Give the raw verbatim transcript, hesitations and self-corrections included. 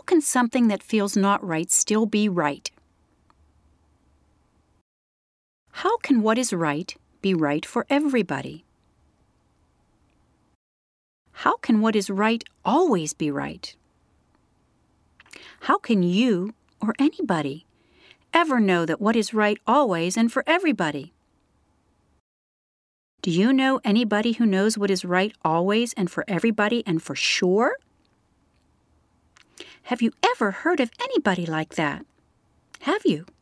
can something that feels not right still be right? How can what is right be right for everybody? How can what is right always be right? How can you, or anybody, ever know that what is right always and for everybody? Do you know anybody who knows what is right always and for everybody and for sure? Have you ever heard of anybody like that? Have you?